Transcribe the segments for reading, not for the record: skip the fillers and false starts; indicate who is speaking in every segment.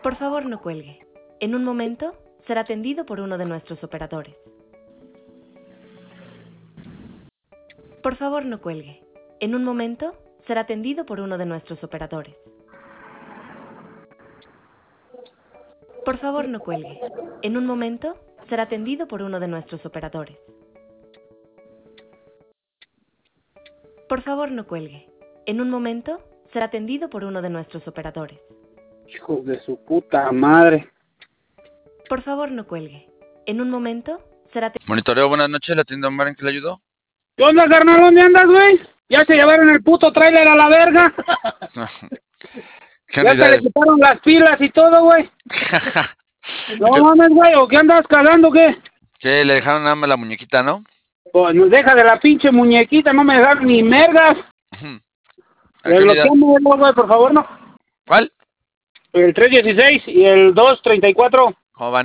Speaker 1: Por favor, no cuelgue. En un momento será atendido por uno de nuestros operadores. Por favor, no cuelgue. En un momento será atendido por uno de nuestros operadores. Por favor, no cuelgue. En un momento será atendido por uno de nuestros operadores. Por favor, no cuelgue. En un momento será atendido por uno de nuestros operadores.
Speaker 2: Hijos de su puta madre.
Speaker 1: Por favor, no cuelgue. En un momento será atendido.
Speaker 3: Monitoreo, buenas noches, ¿la tienda Omar en qué le ayudó?
Speaker 2: ¿Qué onda, carnal? ¿Dónde andas, güey? ¿Ya se llevaron el puto tráiler a la verga?
Speaker 3: ¿Qué
Speaker 2: Ya se le quitaron las pilas y todo, güey. No mames, güey, ¿o qué andas cagando, qué?
Speaker 3: ¿Qué? Le dejaron nada más la muñequita, ¿no?
Speaker 2: Pues nos deja de la pinche muñequita, no me dejaron ni mergas.
Speaker 3: ¿A qué unidad?
Speaker 2: Güey, por favor, ¿no?
Speaker 3: ¿Cuál?
Speaker 2: El 316 y el 234.
Speaker 3: ¿Cómo van?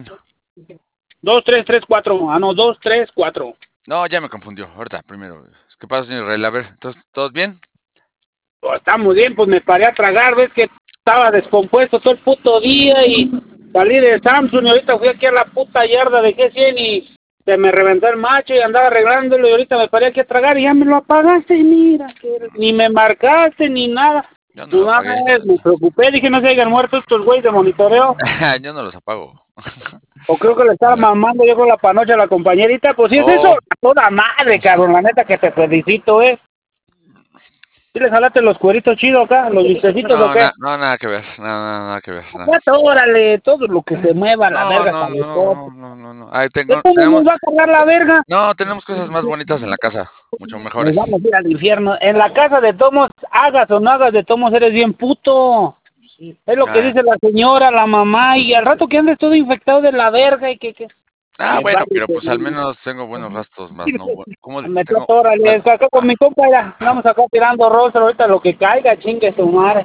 Speaker 2: 2334. Ah, no, 234.
Speaker 3: No, ya me confundió. Ahorita, primero. ¿Qué pasa, señor Rey? A ver, entonces, ¿todos bien?
Speaker 2: Pues estamos bien, pues me paré a tragar, ves que estaba descompuesto todo el puto día y salí de Samsung y ahorita fui aquí a la puta yarda de G100 y se me reventó el macho y andaba arreglándolo y ahorita me paré aquí a tragar y ya me lo apagaste, mira, que ni me marcaste ni nada.
Speaker 3: Yo no lo apagué.
Speaker 2: Me preocupé, dije no se hayan muerto estos güeyes de monitoreo.
Speaker 3: Yo no los apago.
Speaker 2: O creo que le estaba mamando yo con la panocha a la compañerita, pues si es eso, a toda madre, cabrón, la neta que te felicito, ¿Sí le jalaste los cueritos chidos acá, los listecitos o qué?
Speaker 3: No, nada que ver, nada que ver.
Speaker 2: Ya, órale, todo lo que se mueva, la verga.
Speaker 3: No. Ahí
Speaker 2: ¿Cómo nos va a cargar la verga?
Speaker 3: No, tenemos cosas más bonitas en la casa, mucho mejores.
Speaker 2: Nos vamos a ir al infierno. En la casa de Tomos, hagas o no hagas de Tomos, eres bien puto. Es lo que dice la señora, la mamá, y al rato que andes todo infectado de la verga y que...
Speaker 3: Bueno, pero pues al menos tengo buenos rastros más, ¿no? ¿Cómo
Speaker 2: me órale, acá con mi compa, ya, vamos acá tirando rostro, ahorita lo que caiga, chingue su madre.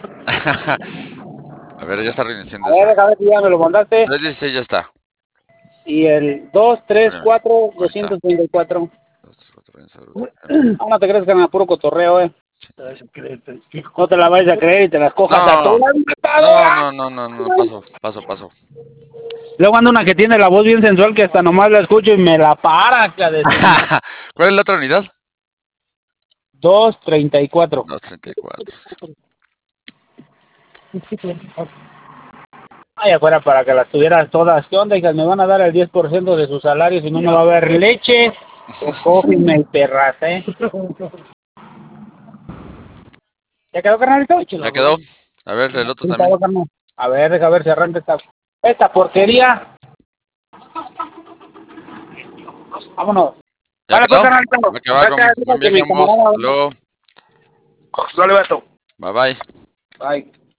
Speaker 3: A ver, ya está reiniciando.
Speaker 2: A ver si ya me lo mandaste.
Speaker 3: 316 ya está.
Speaker 2: Y el 234, 234. No te crees que me puro cotorreo, No te la vayas a creer y te las cojas a todas.
Speaker 3: No, paso.
Speaker 2: Luego anda una que tiene la voz bien sensual que hasta nomás la escucho y me la para.
Speaker 3: ¿Cuál es la otra unidad?
Speaker 2: 234.
Speaker 3: 234.
Speaker 2: Ay, afuera para que las tuvieras todas. ¿Qué onda, hijas? Me van a dar el 10% de su salario si no me va a haber leche. Cógeme y perras, ¿Ya quedó, carnalito?
Speaker 3: Ya quedó. A ver, el otro también.
Speaker 2: A ver, deja ver si arranca esta porquería. Vámonos.
Speaker 3: ¿Ya quedó?
Speaker 2: Carnalito.
Speaker 3: Que va con bien, ambos. Hasta luego.
Speaker 2: Dale, Beto.
Speaker 3: Bye.
Speaker 2: Bye.